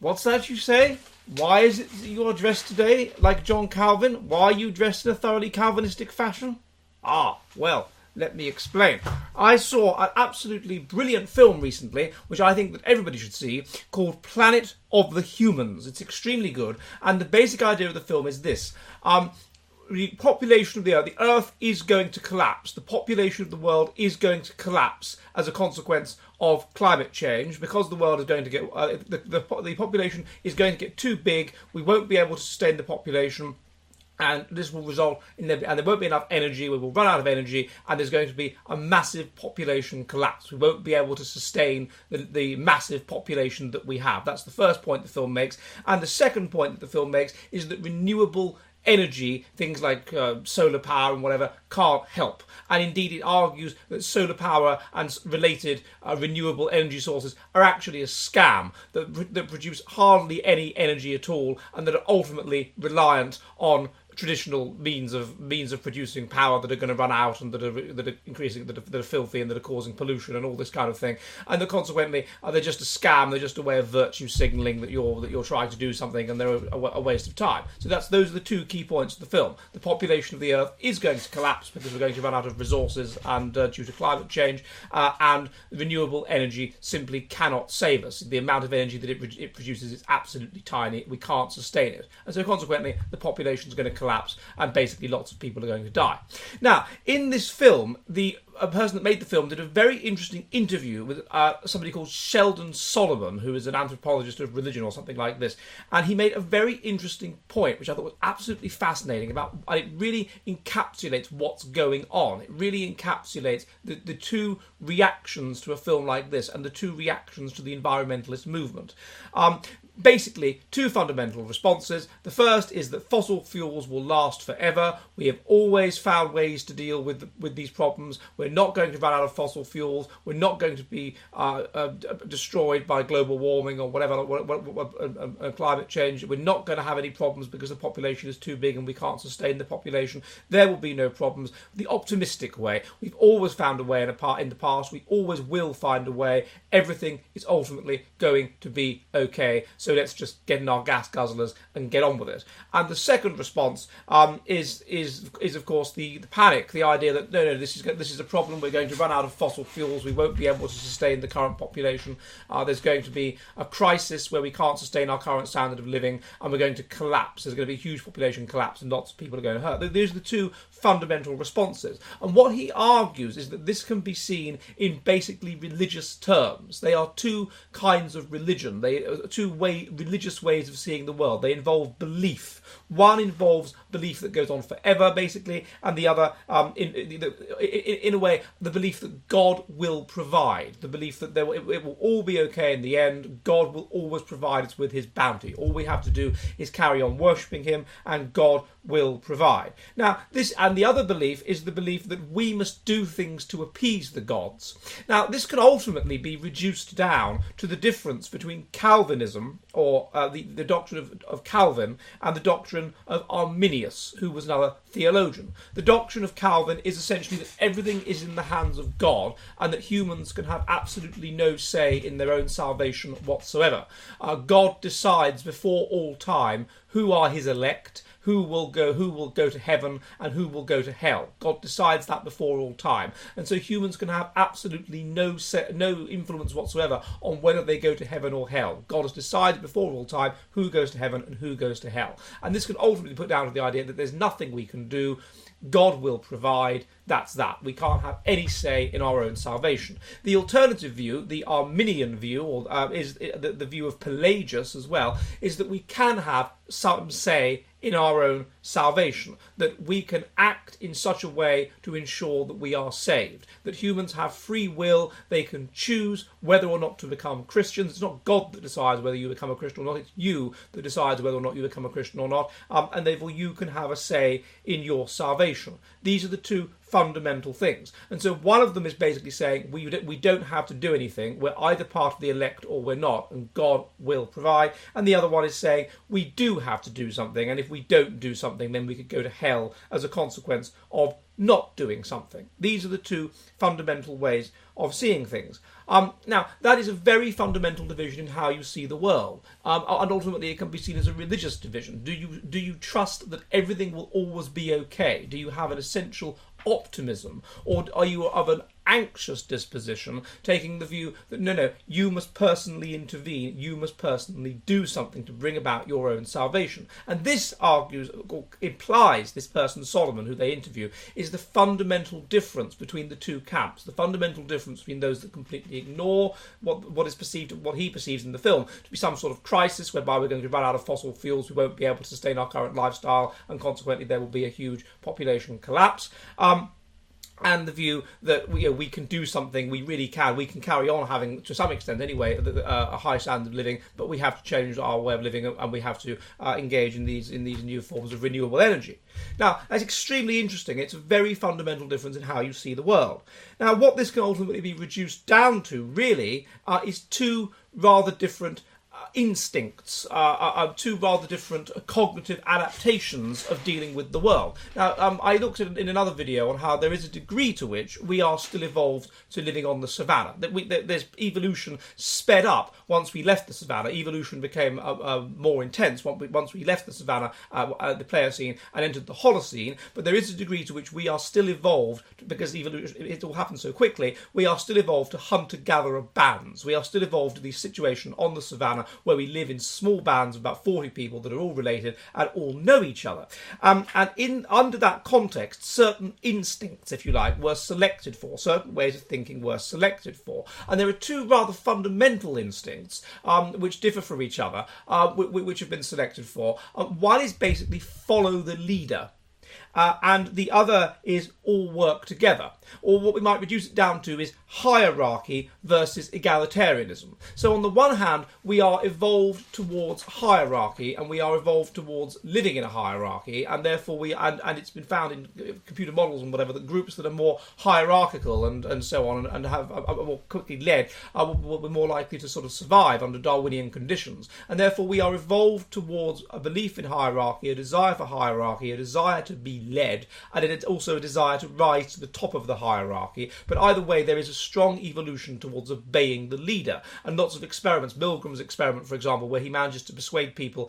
What's that you say? Why is it that you are dressed today like John Calvin? Why are you dressed in a thoroughly Calvinistic fashion? Ah, well, let me explain. I saw an absolutely brilliant film recently, which I think that everybody should see, called Planet of the Humans. It's extremely good, and the basic idea of the film is this. The population of the Earth is going to collapse. The population of the world is going to collapse as a consequence of climate change, because the world is going to get the population is going to get too big. We won't be able to sustain the population, and this will result in and there won't be enough energy. We will run out of energy, and there's going to be a massive population collapse. We won't be able to sustain the massive population that we have. That's the first point the film makes, and the second point that the film makes is that renewable energy, things like solar power and whatever, can't help. And indeed it argues that solar power and related renewable energy sources are actually a scam that produce hardly any energy at all, and that are ultimately reliant on traditional means of producing power that are going to run out, and that are increasing, that are filthy, and that are causing pollution and all this kind of thing, and that consequently they're just a scam. They're just a way of virtue signalling that you're trying to do something, and they're a waste of time. So those are the two key points of the film. The population of the Earth is going to collapse because we're going to run out of resources and due to climate change, and renewable energy simply cannot save us. The amount of energy that it produces is absolutely tiny. We can't sustain it, and so consequently the population is going to collapse, and basically lots of people are going to die. Now, in this film, a person that made the film did a very interesting interview with somebody called Sheldon Solomon, who is an anthropologist of religion or something like this, and he made a very interesting point, which I thought was absolutely fascinating, and it really encapsulates what's going on. It really encapsulates the two reactions to a film like this, and the two reactions to the environmentalist movement. Basically, two fundamental responses. The first is that fossil fuels will last forever. We have always found ways to deal with these problems. We're not going to run out of fossil fuels. We're not going to be destroyed by global warming or whatever, climate change. We're not going to have any problems because the population is too big and we can't sustain the population. There will be no problems. The optimistic way. We've always found a way in the past. We always will find a way. Everything is ultimately going to be okay. So let's just get in our gas guzzlers and get on with it. And the second response is of course the panic, the idea that no, this is a problem. We're going to run out of fossil fuels. We won't be able to sustain the current population. There's going to be a crisis where we can't sustain our current standard of living, and we're going to collapse. There's going to be a huge population collapse, and lots of people are going to hurt. These are the two fundamental responses. And what he argues is that this can be seen in basically religious terms. They are two kinds of religion. They are religious ways of seeing the world. They involve belief. One involves belief that goes on forever, basically, and the other, in a way, the belief that God will provide. The belief that it will all be okay in the end. God will always provide us with his bounty. All we have to do is carry on worshipping him, and God will provide. Now, the other belief is the belief that we must do things to appease the gods. Now, this can ultimately be reduced down to the difference between Calvinism, or the doctrine of Calvin, and the doctrine of Arminius, who was another theologian. The doctrine of Calvin is essentially that everything is in the hands of God, and that humans can have absolutely no say in their own salvation whatsoever. God decides before all time who are his elect, who will go to heaven, and who will go to hell. God decides that before all time, and so humans can have absolutely no influence whatsoever on whether they go to heaven or hell. God has decided before all time who goes to heaven and who goes to hell, and this can ultimately put down to the idea that there's nothing we can do. God will provide. That's that. We can't have any say in our own salvation. The alternative view, the Arminian view, or is the view of Pelagius as well, is that we can have some say in our own salvation, that we can act in such a way to ensure that we are saved, that humans have free will. They can choose whether or not to become Christians. It's not God that decides whether you become a Christian or not. It's you that decides whether or not you become a Christian or not, and therefore you can have a say in your salvation. These are the two fundamental things. And so one of them is basically saying we don't have to do anything. We're either part of the elect or we're not, and God will provide. And the other one is saying we do have to do something, and if we don't do something, then we could go to hell as a consequence of not doing something. These are the two fundamental ways of seeing things. Now, that is a very fundamental division in how you see the world, and ultimately it can be seen as a religious division. Do you trust that everything will always be okay? Do you have an essential optimism, or are you of an anxious disposition, taking the view that no, you must personally intervene, you must personally do something to bring about your own salvation? And this argues, or implies, this person Solomon, who they interview, is the fundamental difference between the two camps, the fundamental difference between those that completely ignore what is perceived, what he perceives in the film to be some sort of crisis whereby we're going to run out of fossil fuels, we won't be able to sustain our current lifestyle, and consequently there will be a huge population collapse. And the view that we can do something, we really can. We can carry on having, to some extent anyway, a high standard of living, but we have to change our way of living, and we have to engage in these new forms of renewable energy. Now, that's extremely interesting. It's a very fundamental difference in how you see the world. Now, what this can ultimately be reduced down to, really, is two rather different instincts, two rather different cognitive adaptations of dealing with the world. Now, I looked at in another video on how there is a degree to which we are still evolved to living on the savannah. There's evolution sped up once we left the savannah. Evolution became more intense once we left the savannah, the Pliocene, and entered the Holocene. But there is a degree to which we are still evolved, because evolution, it all happened so quickly, we are still evolved to hunter-gatherer bands. We are still evolved to the situation on the savannah where we live in small bands of about 40 people that are all related and all know each other. And under that context, certain instincts, if you like, were selected for, certain ways of thinking were selected for. And there are two rather fundamental instincts which differ from each other, which have been selected for. One is basically follow the leader. And the other is all work together. Or what we might reduce it down to is hierarchy versus egalitarianism. So on the one hand, we are evolved towards hierarchy, and we are evolved towards living in a hierarchy, and therefore and it's been found in computer models and whatever that groups that are more hierarchical and so on, and have are more quickly led will be more likely to sort of survive under Darwinian conditions. And therefore we are evolved towards a belief in hierarchy, a desire for hierarchy, a desire to be led, and it's also a desire to rise to the top of the hierarchy. But either way, there is a strong evolution towards obeying the leader, and lots of experiments. Milgram's experiment, for example, where he manages to persuade people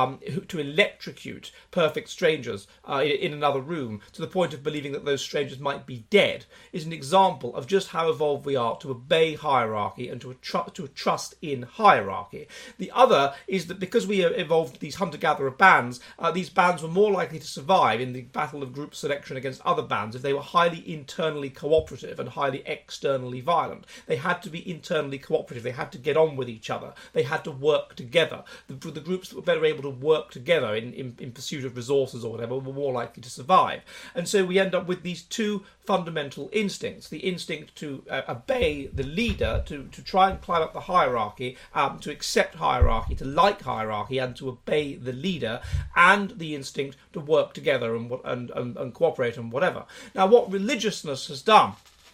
to electrocute perfect strangers in another room to the point of believing that those strangers might be dead, is an example of just how evolved we are to obey hierarchy and to trust in hierarchy. The other is that because we evolved these hunter-gatherer bands, these bands were more likely to survive in the battle of group selection against other bands if they were highly internally cooperative and highly externally violent. They had to be internally cooperative. They had to get on with each other. They had to work together. The groups that were better able to work together in pursuit of resources or whatever were more likely to survive. And so we end up with these two fundamental instincts: the instinct to obey the leader, to try and climb up the hierarchy, to accept hierarchy, to like hierarchy, and to obey the leader, and the instinct to work together and cooperate and whatever. Now, what religiousness has done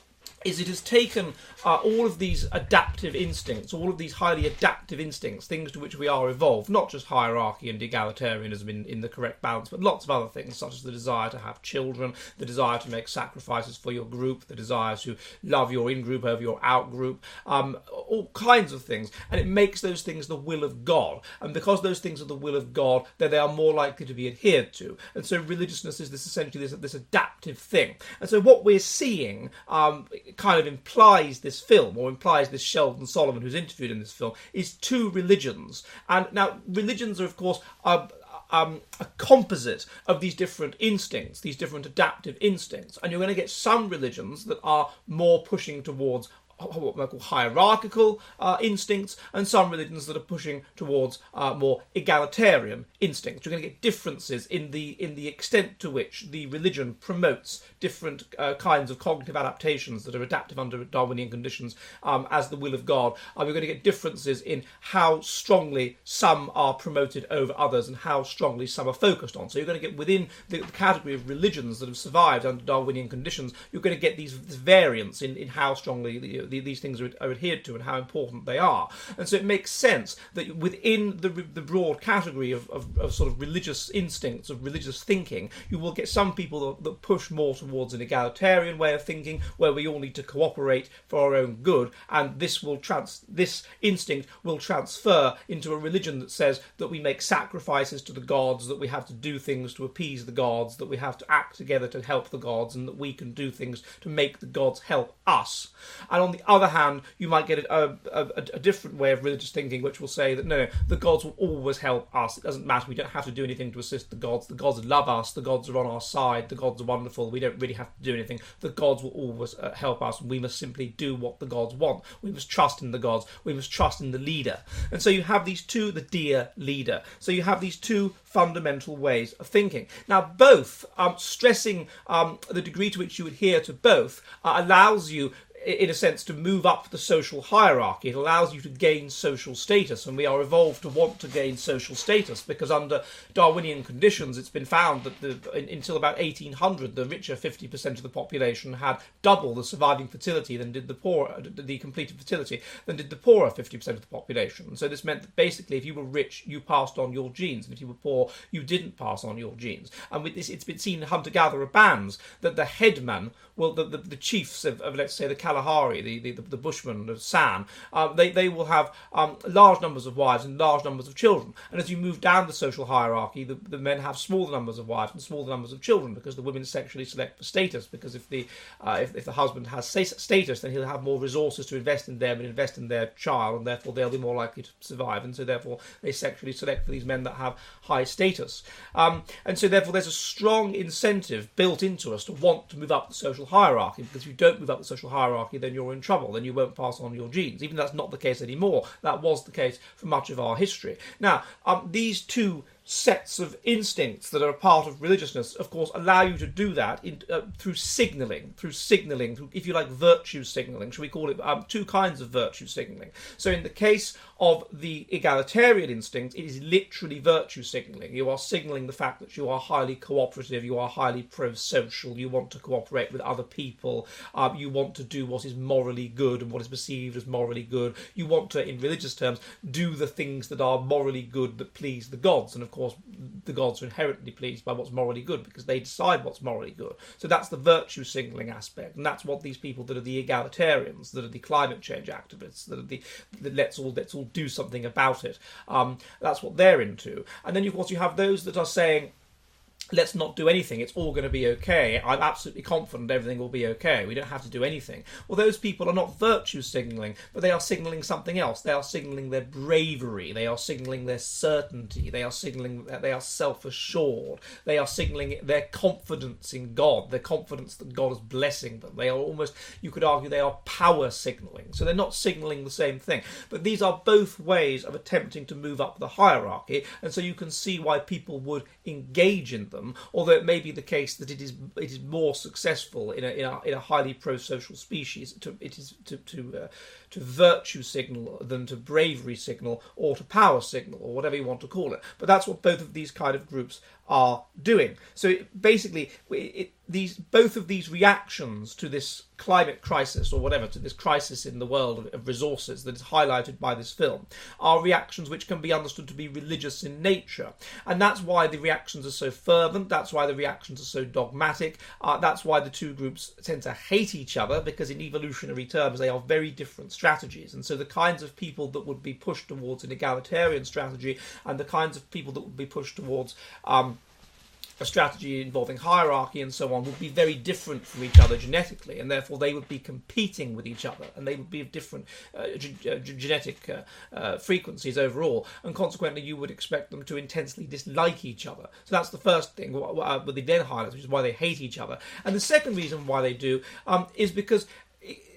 is it has taken all of these adaptive instincts, all of these highly adaptive instincts, things to which we are evolved, not just hierarchy and egalitarianism in the correct balance, but lots of other things, such as the desire to have children, the desire to make sacrifices for your group, the desire to love your in-group over your out-group, all kinds of things. And it makes those things the will of God. And because those things are the will of God, then they are more likely to be adhered to. And so religiousness is essentially this adaptive thing. And so what we're seeing kind of implies this film, or implies this Sheldon Solomon who's interviewed in this film, is two religions. And now religions are, of course, a composite of these different instincts, these different adaptive instincts. And you're going to get some religions that are more pushing towards what we call hierarchical instincts, and some religions that are pushing towards more egalitarian instincts. You're going to get differences in the extent to which the religion promotes different kinds of cognitive adaptations that are adaptive under Darwinian conditions as the will of God. We're going to get differences in how strongly some are promoted over others and how strongly some are focused on. So you're going to get within the category of religions that have survived under Darwinian conditions, you're going to get this variance in how strongly these things are adhered to and how important they are. And so it makes sense that within the broad category of sort of religious instincts, of religious thinking, you will get some people that push more towards an egalitarian way of thinking, where we all need to cooperate for our own good, and this instinct will transfer into a religion that says that we make sacrifices to the gods, that we have to do things to appease the gods, that we have to act together to help the gods, and that we can do things to make the gods help us. And on the other hand, you might get a different way of religious thinking, which will say that no, the gods will always help us. It doesn't matter. We don't have to do anything to assist the gods. The gods love us. The gods are on our side. The gods are wonderful. We don't really have to do anything. The gods will always help us. We must simply do what the gods want. We must trust in the gods. We must trust in the leader. And so you have these two, the dear leader. So you have these two fundamental ways of thinking. Now, both stressing the degree to which you adhere to both allows you, in a sense, to move up the social hierarchy. It allows you to gain social status, and we are evolved to want to gain social status because under Darwinian conditions it's been found that until about 1800 the richer 50% of the population had double the surviving fertility than did the completed fertility than did the poorer 50% of the population. And so this meant that basically if you were rich you passed on your genes, and if you were poor you didn't pass on your genes. And with this, it's been seen in hunter-gatherer bands that the headman, well, the chiefs of let's say the Kalahari, the Bushmen of San, they will have large numbers of wives and large numbers of children. And as you move down the social hierarchy, the men have smaller numbers of wives and smaller numbers of children, because the women sexually select for status. Because if the husband has status, then he'll have more resources to invest in them and invest in their child, and therefore they'll be more likely to survive. And so therefore they sexually select for these men that have high status. And so therefore there's a strong incentive built into us to want to move up the social hierarchy, because if you don't move up the social hierarchy, then you're in trouble, then you won't pass on your genes. Even though that's not the case anymore, that was the case for much of our history. Now, these two sets of instincts that are a part of religiousness, of course, allow you to do that through signalling, if you like, virtue signalling. Should we call it two kinds of virtue signalling? So in the case of the egalitarian instinct, it is literally virtue signalling. You are signalling the fact that you are highly cooperative, you are highly pro-social, you want to cooperate with other people, you want to do what is morally good and what is perceived as morally good. You want to, in religious terms, do the things that are morally good that please the gods. And of course, the gods are inherently pleased by what's morally good because they decide what's morally good. So that's the virtue signalling aspect, and that's what these people that are the egalitarians, that are the climate change activists, that are the let's all do something about it. That's what they're into. And then of course you have those that are saying, let's not do anything, it's all going to be okay, I'm absolutely confident everything will be okay, we don't have to do anything. Well, those people are not virtue signalling, but they are signalling something else. They are signalling their bravery, they are signalling their certainty, they are signalling that they are self-assured, they are signalling their confidence in God, their confidence that God is blessing them. They are almost, you could argue, they are power signalling. So they're not signalling the same thing. But these are both ways of attempting to move up the hierarchy, and so you can see why people would engage in them, although it may be the case that it is more successful in a highly pro-social species to virtue signal than to bravery signal or to power signal or whatever you want to call it. But that's what both of these kind of groups are doing. So both of these reactions to this climate crisis or whatever, to this crisis in the world of resources that is highlighted by this film, are reactions which can be understood to be religious in nature. And that's why the reactions are so fervent, that's why the reactions are so dogmatic, that's why the two groups tend to hate each other, because in evolutionary terms they are very different strategies. And so the kinds of people that would be pushed towards an egalitarian strategy and the kinds of people that would be pushed towards a strategy involving hierarchy and so on would be very different from each other genetically, and therefore they would be competing with each other, and they would be of different genetic frequencies overall, and consequently you would expect them to intensely dislike each other. So that's the first thing with the then highlights, which is why they hate each other. And the second reason why they do is because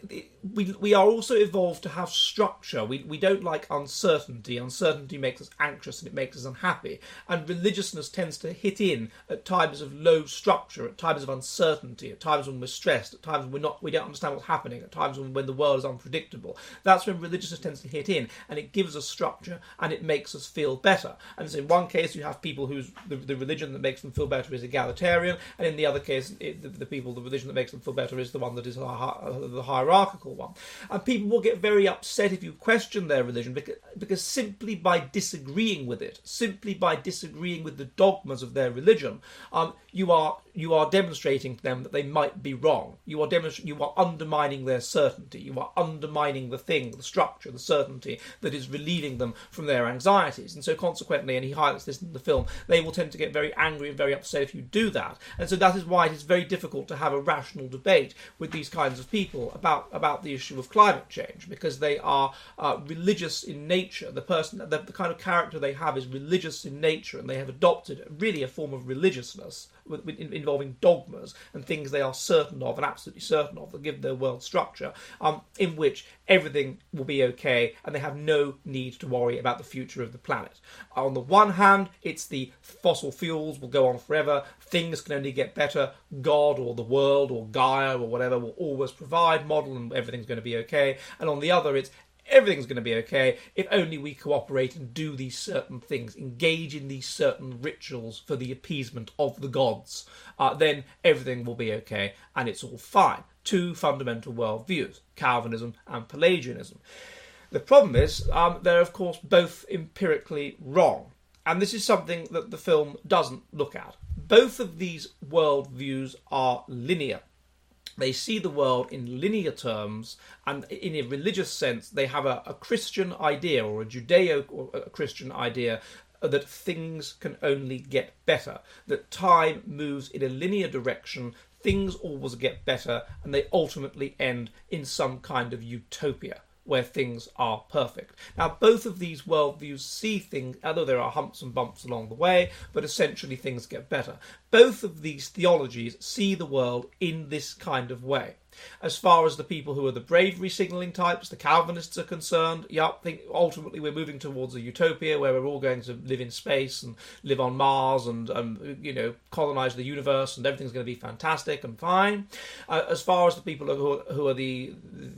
we are also evolved to have structure. We don't like uncertainty. Uncertainty makes us anxious and it makes us unhappy. And religiousness tends to hit in at times of low structure, at times of uncertainty, at times when we're stressed, at times when we don't understand what's happening, at times when the world is unpredictable. That's when religiousness tends to hit in, and it gives us structure and it makes us feel better. And so in one case you have people whose the religion that makes them feel better is egalitarian, and in the other case the religion that makes them feel better is the one that is the hierarchical one. And people will get very upset if you question their religion because simply by disagreeing with it, simply by disagreeing with the dogmas of their religion, you are demonstrating to them that they might be wrong. You are undermining their certainty. You are undermining the structure, the certainty that is relieving them from their anxieties. And so consequently, and he highlights this in the film, they will tend to get very angry and very upset if you do that. And so that is why it is very difficult to have a rational debate with these kinds of people about the issue of climate change, because they are religious in nature. The kind of character they have is religious in nature, and they have adopted really a form of religiousness involving dogmas and things they are certain of and absolutely certain of that give their world structure, in which everything will be okay and they have no need to worry about the future of the planet. On the one hand, it's the fossil fuels will go on forever, things can only get better, God or the world or Gaia or whatever will always provide model and everything's going to be okay. And on the other, it's everything's going to be okay if only we cooperate and do these certain things, engage in these certain rituals for the appeasement of the gods. Then everything will be okay and it's all fine. Two fundamental worldviews, Calvinism and Pelagianism. The problem is they're of course both empirically wrong. And this is something that the film doesn't look at. Both of these worldviews are linear. They see the world in linear terms, and in a religious sense, they have a Christian idea or a Judeo-Christian idea that things can only get better, that time moves in a linear direction, things always get better, and they ultimately end in some kind of utopia where things are perfect. Now, both of these worldviews see things, although there are humps and bumps along the way, but essentially things get better. Both of these theologies see the world in this kind of way. As far as the people who are the bravery signalling types, the Calvinists are concerned, I think ultimately we're moving towards a utopia where we're all going to live in space and live on Mars and colonize the universe and everything's going to be fantastic and fine. As far as the people who are the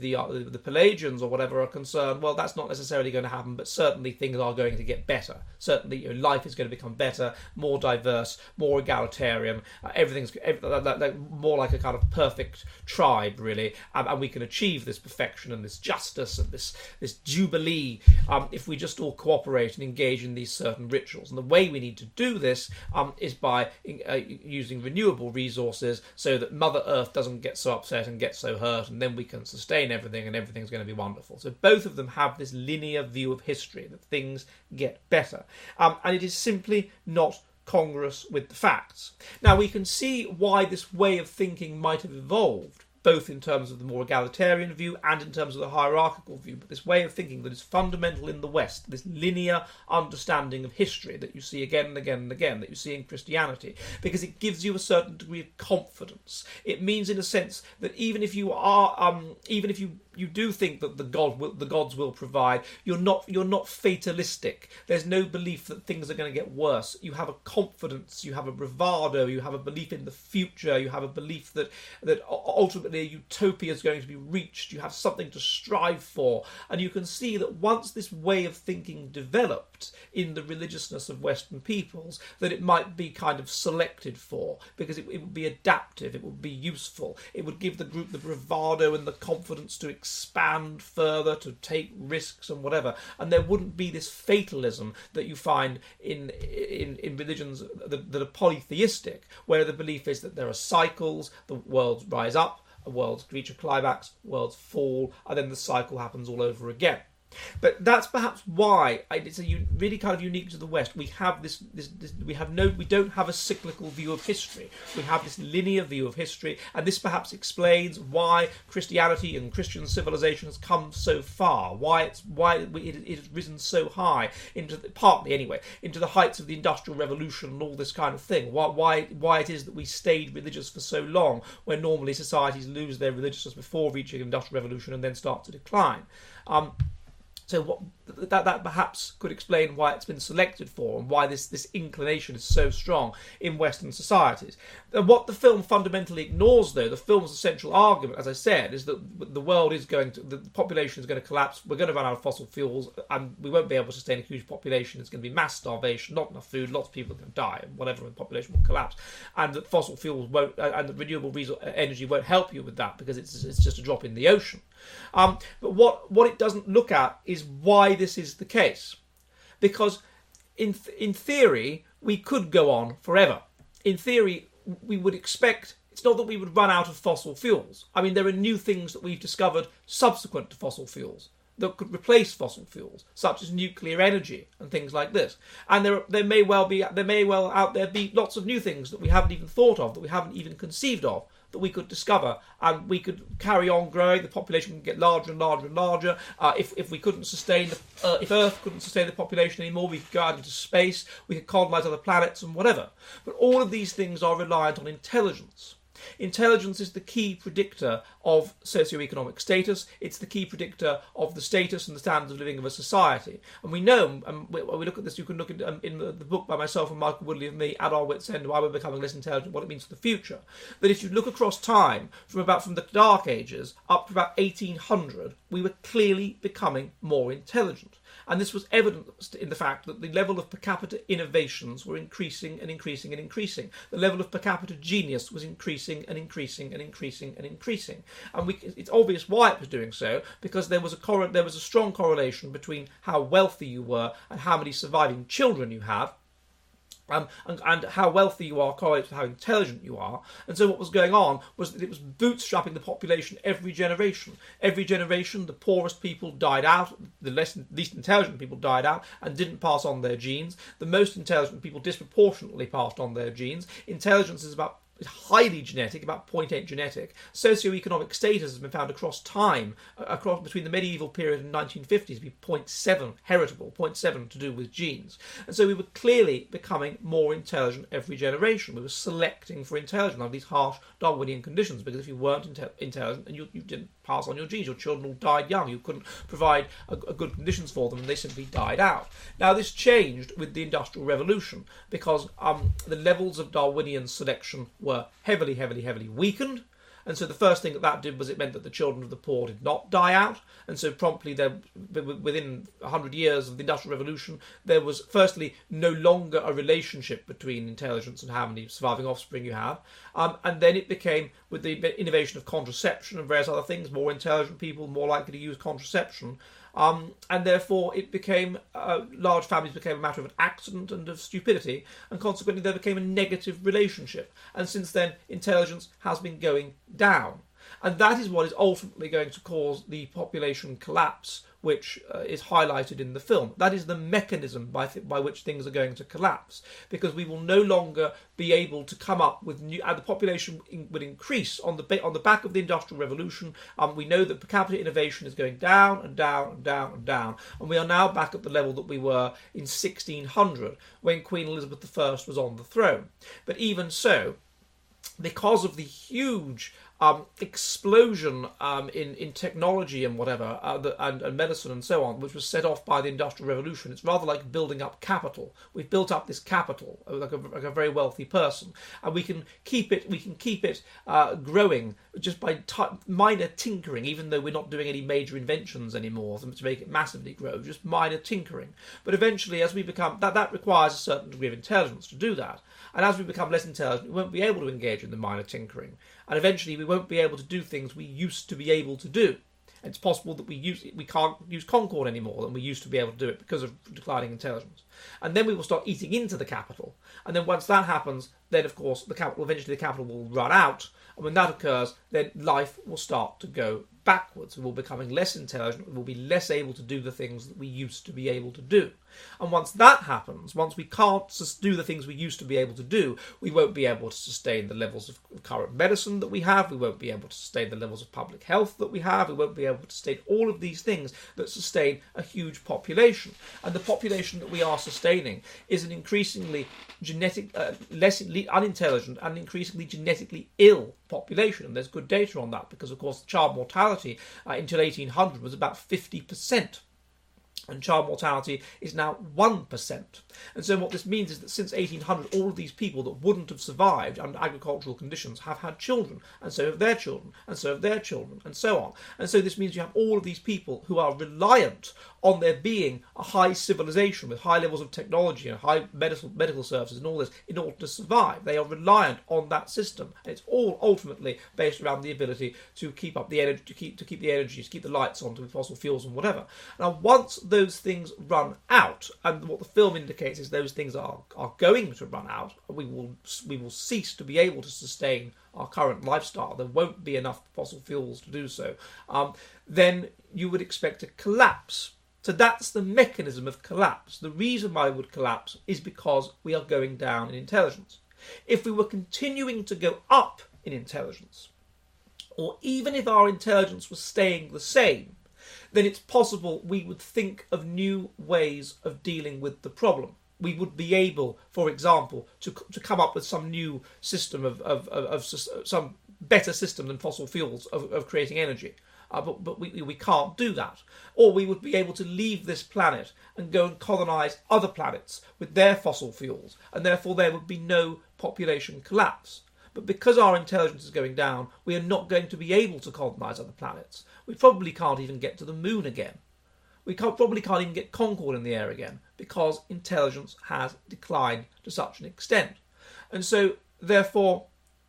Pelagians or whatever are concerned, well, that's not necessarily going to happen, but certainly things are going to get better. Certainly, life is going to become better, more diverse, more egalitarian. Everything's more like a kind of perfect tribe, really, and we can achieve this perfection and this justice and this jubilee if we just all cooperate and engage in these certain rituals. And the way we need to do this is by using renewable resources so that Mother Earth doesn't get so upset and get so hurt, and then we can sustain everything and everything's going to be wonderful. So both of them have this linear view of history, that things get better. And it is simply not congruous with the facts. Now, we can see why this way of thinking might have evolved, both in terms of the more egalitarian view and in terms of the hierarchical view, but this way of thinking that is fundamental in the West, this linear understanding of history that you see again and again and again, that you see in Christianity, because it gives you a certain degree of confidence. It means, in a sense, that even if you do think that the gods will provide, you're not fatalistic. There's no belief that things are going to get worse. You have a confidence, you have a bravado, you have a belief in the future, you have a belief that ultimately a utopia is going to be reached. You have something to strive for, and you can see that once this way of thinking developed in the religiousness of Western peoples, that it might be kind of selected for, because it would be adaptive, it would be useful, it would give the group the bravado and the confidence to expand further, to take risks and whatever, and there wouldn't be this fatalism that you find in religions that are polytheistic, where the belief is that there are cycles, the worlds rise up, worlds reach a climax, worlds fall, and then the cycle happens all over again. But that's perhaps why it's really kind of unique to the West. We have we don't have a cyclical view of history. We have this linear view of history, and this perhaps explains why Christianity and Christian civilization has come so far. Why it has risen so high partly anyway into the heights of the Industrial Revolution and all this kind of thing. Why it is that we stayed religious for so long, when normally societies lose their religiousness before reaching Industrial Revolution and then start to decline. So that perhaps could explain why it's been selected for, and why this inclination is so strong in Western societies. And what the film fundamentally ignores, though, the film's essential argument, as I said, is that the population is going to collapse. We're going to run out of fossil fuels, and we won't be able to sustain a huge population. It's going to be mass starvation, not enough food, lots of people are going to die, and whatever, the population will collapse. And that fossil fuels won't, and the renewable energy won't help you with that, because it's just a drop in the ocean. But what it doesn't look at is why this is the case. Because in theory, we could go on forever. In theory, we would expect, it's not that we would run out of fossil fuels. I mean, there are new things that we've discovered subsequent to fossil fuels that could replace fossil fuels, such as nuclear energy and things like this. And there may well out there be lots of new things that we haven't even thought of, that we haven't even conceived of, that we could discover, and we could carry on growing. The population can get larger and larger and larger. If we couldn't sustain, if Earth couldn't sustain the population anymore, we could go out into space. We could colonise other planets and whatever. But all of these things are reliant on intelligence. Intelligence is the key predictor of socioeconomic status. It's the key predictor of the status and the standards of living of a society. And we know, and we look at this, you can look at in the book by myself and Michael Woodley and me, At Our Wits' End, Why We're Becoming Less Intelligent, What It Means for the Future, that if you look across time, from the Dark Ages up to about 1800, we were clearly becoming more intelligent. And this was evidenced in the fact that the level of per capita innovations were increasing and increasing and increasing. The level of per capita genius was increasing and increasing and increasing and increasing. And it's obvious why it was doing so, because there was a strong correlation between how wealthy you were and how many surviving children you have. And how wealthy you are correlates with how intelligent you are. And so what was going on was that it was bootstrapping the population every generation. Every generation, the poorest people died out, the least intelligent people died out and didn't pass on their genes. The most intelligent people disproportionately passed on their genes. Intelligence is highly genetic, about 0.8 genetic. Socioeconomic status has been found across time, between the medieval period and 1950s, to be 0.7 heritable, 0.7 to do with genes. And so we were clearly becoming more intelligent every generation. We were selecting for intelligence under these harsh Darwinian conditions, because if you weren't intelligent and you didn't pass on your genes, your children all died young. You couldn't provide a good conditions for them, and they simply died out. Now, this changed with the Industrial Revolution, because the levels of Darwinian selection were heavily, heavily, heavily weakened. And so the first thing that did was it meant that the children of the poor did not die out. And so promptly, within 100 years of the Industrial Revolution, there was firstly no longer a relationship between intelligence and how many surviving offspring you have. And then it became, with the innovation of contraception and various other things, more intelligent people more likely to use contraception. And therefore it became, large families became a matter of an accident and of stupidity, and consequently there became a negative relationship. And since then, intelligence has been going down. And that is what is ultimately going to cause the population collapse, which is highlighted in the film. That is the mechanism by which things are going to collapse, because we will no longer be able to come up with new. And the population would increase on the back of the Industrial Revolution. We know that per capita innovation is going down and down and down and down, and we are now back at the level that we were in 1600 when Queen Elizabeth I was on the throne. But even so, because of the huge explosion in technology and whatever, and medicine and so on, which was set off by the Industrial Revolution. It's rather like building up capital. We've built up this capital like a very wealthy person, and we can keep it growing just by minor tinkering, even though we're not doing any major inventions anymore to make it massively grow, just minor tinkering. But eventually, as we become, that requires a certain degree of intelligence to do that. And as we become less intelligent, we won't be able to engage in the minor tinkering. And eventually we won't be able to do things we used to be able to do. It's possible that we can't use Concorde anymore than we used to be able to do it because of declining intelligence. And then we will start eating into the capital. And then once that happens, then of course eventually the capital will run out. And when that occurs, then life will start to go backwards. We're all becoming less intelligent. We will be less able to do the things that we used to be able to do. And once that happens, once we can't do the things we used to be able to do, we won't be able to sustain the levels of current medicine that we have. We won't be able to sustain the levels of public health that we have. We won't be able to sustain all of these things that sustain a huge population. And the population that we are sustaining is an increasingly less unintelligent and increasingly genetically ill population. And there's good data on that because, of course, child mortality until 1800 was about 50%. And child mortality is now 1%. And so what this means is that since 1800, all of these people that wouldn't have survived under agricultural conditions have had children, and so have their children, and so have their children, and so on. And so this means you have all of these people who are reliant on there being a high civilization with high levels of technology and high medical services and all this in order to survive. They are reliant on that system. And it's all ultimately based around the ability to keep up the energy, to keep the energy, to keep the lights on, to fossil fuels and whatever. Now, once those things run out, and what the film indicates is those things are going to run out, we will cease to be able to sustain our current lifestyle. There won't be enough fossil fuels to do so. Then you would expect a collapse. So that's the mechanism of collapse. The reason why it would collapse is because we are going down in intelligence. If we were continuing to go up in intelligence, or even if our intelligence was staying the same, then it's possible we would think of new ways of dealing with the problem. We would be able, for example, to come up with some new system of some better system than fossil fuels of creating energy. But we can't do that. Or we would be able to leave this planet and go and colonise other planets with their fossil fuels, and therefore there would be no population collapse. But because our intelligence is going down, we are not going to be able to colonise other planets. We probably can't even get to the moon again. We probably can't even get Concorde in the air again, because intelligence has declined to such an extent. And so, therefore,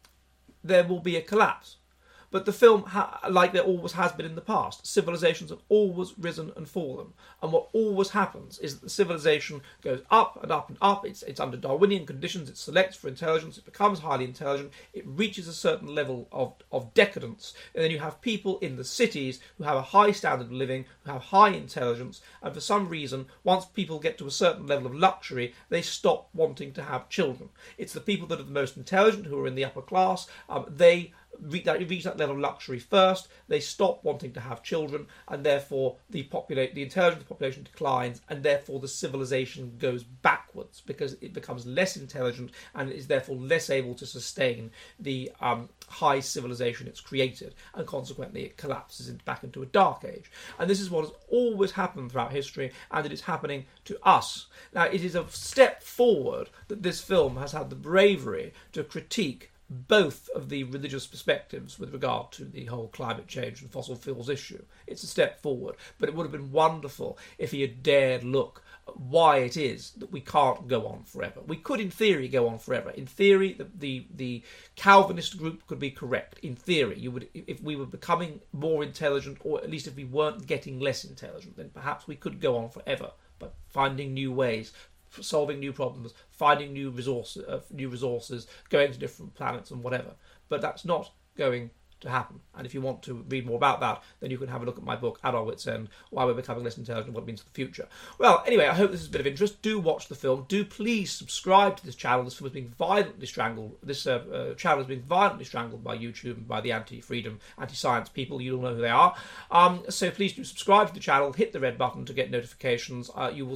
there will be a collapse. But the film, like there always has been in the past, civilizations have always risen and fallen. And what always happens is that the civilization goes up and up and up. It's under Darwinian conditions. It selects for intelligence. It becomes highly intelligent. It reaches a certain level of decadence. And then you have people in the cities who have a high standard of living, who have high intelligence. And for some reason, once people get to a certain level of luxury, they stop wanting to have children. It's the people that are the most intelligent, who are in the upper class, they reach that level of luxury first, they stop wanting to have children, and therefore the intelligence of the population declines, and therefore the civilization goes backwards because it becomes less intelligent and is therefore less able to sustain the high civilization it's created, and consequently it collapses back into a dark age. And this is what has always happened throughout history, and it is happening to us. Now, it is a step forward that this film has had the bravery to critique both of the religious perspectives with regard to the whole climate change and fossil fuels issue. It's a step forward, but it would have been wonderful if he had dared look at why it is that we can't go on forever. We could, in theory, go on forever. In theory, the Calvinist group could be correct. In theory, if we were becoming more intelligent, or at least if we weren't getting less intelligent, then perhaps we could go on forever, but finding new ways, solving new problems, finding new resources, going to different planets and whatever. But that's not going to happen. And if you want to read more about that, then you can have a look at my book, At Our Wits' End, Why We're Becoming Less Intelligent and What It Means for the Future. Well, anyway, I hope this is a bit of interest. Do watch the film. Do please subscribe to this channel. This film is being violently strangled. This channel is being violently strangled by YouTube and by the anti-freedom, anti-science people. You all know who they are. So please do subscribe to the channel. Hit the red button to get notifications.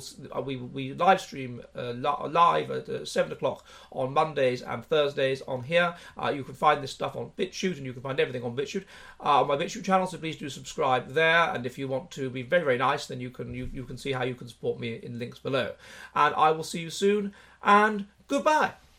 We live stream live at 7 o'clock on Mondays and Thursdays on here. You can find this stuff on BitChute, and you can find everything on BitChute, on my BitChute channel, so please do subscribe there. And if you want to be very, very nice, then you can see how you can support me in links below. And I will see you soon, and goodbye.